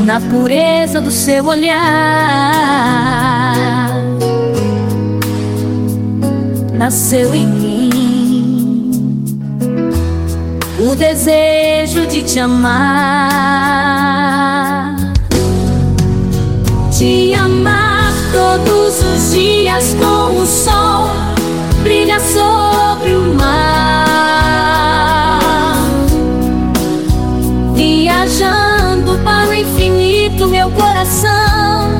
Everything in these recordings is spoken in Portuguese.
na pureza do seu olhar. Nasceu em mim o desejo de te amar, te amar todos os dias como o sol brilha sobre o mar. Viajando para o infinito, meu coração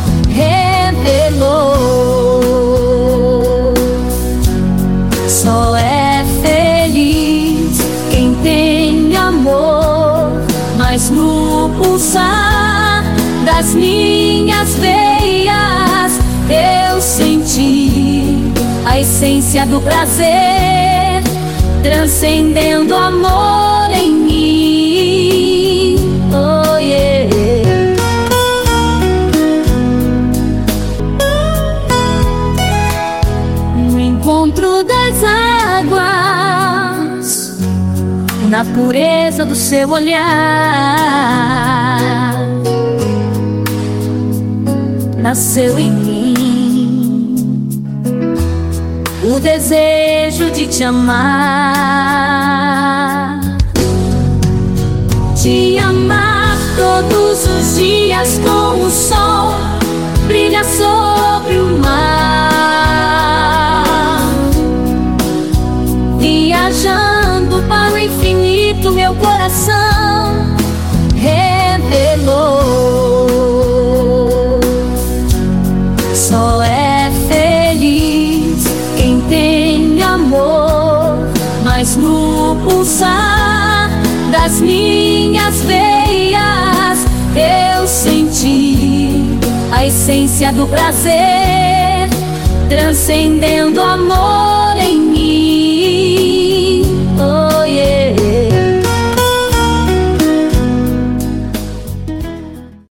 revelou. Só é feliz quem tem amor, mas no pulsar das minhas veias eu senti a essência do prazer, transcendendo o amor em mim. Oh yeah. No encontro das águas, na pureza do seu olhar, nasceu em mim o desejo de te amar, te amar todos os dias como o sol brilha sobre o mar. Viajando para o infinito, meu coração revelou. Só é feliz quem tem amor, mas no pulsar das minhas veias eu senti a essência do prazer, transcendendo o amor